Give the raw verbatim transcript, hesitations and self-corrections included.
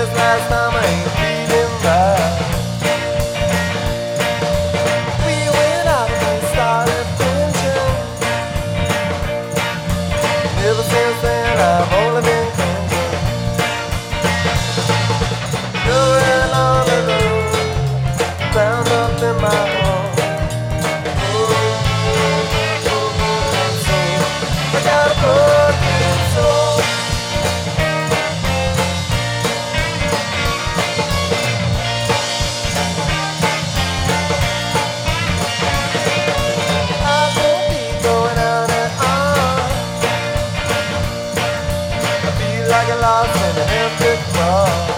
this last time I ain't feeling right. We went out and started pinching. Ever since then I've only been cringing. Going on alone, bound up in my home. I got a broken soul. I won't be going out and on. I feel like I lost in an empty car.